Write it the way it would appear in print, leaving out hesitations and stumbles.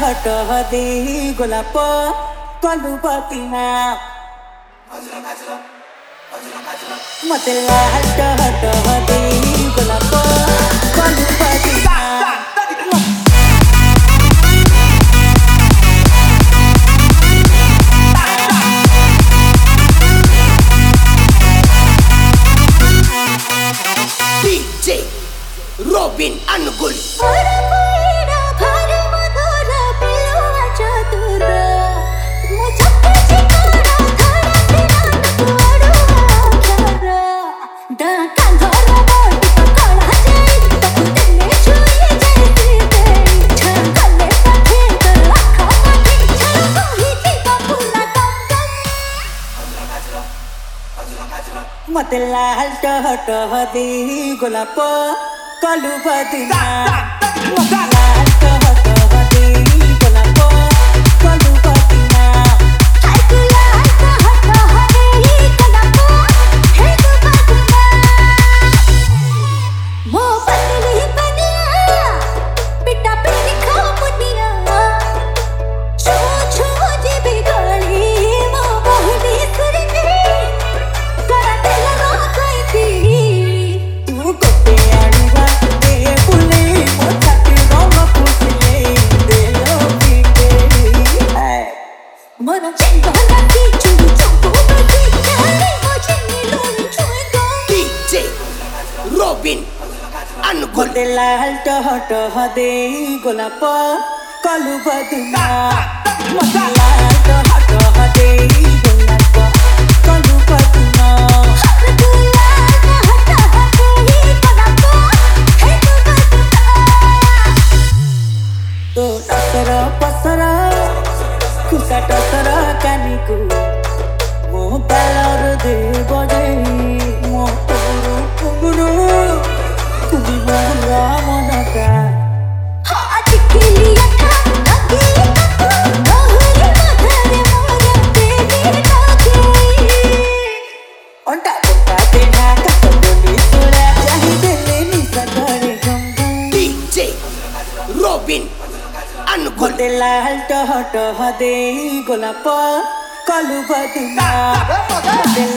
टह दे गोलाप कलु पतिना मते लाल टह दे गोलाप कलु पतिना DJ Robin Anugul मते लाल टह दे गोलाप कलु पतिना लाल टह दे गोलाप कलु पतिना DJ Robin Anugul मते लाल टह दे गोलाप कलु पतिना मते लाल टह दे गोलाप कलु पतिना तो टसर पसर खुसा टसर कानिकु मो बालर दे बजे मो पुगुरु कुबी मोरा मनका अंटा पंटा तेना कसबोली तोरा चाहि देले नि सगरे गंगा DJ Robin Anugul मते लाल टह दे गोलाप कलु पतिना मते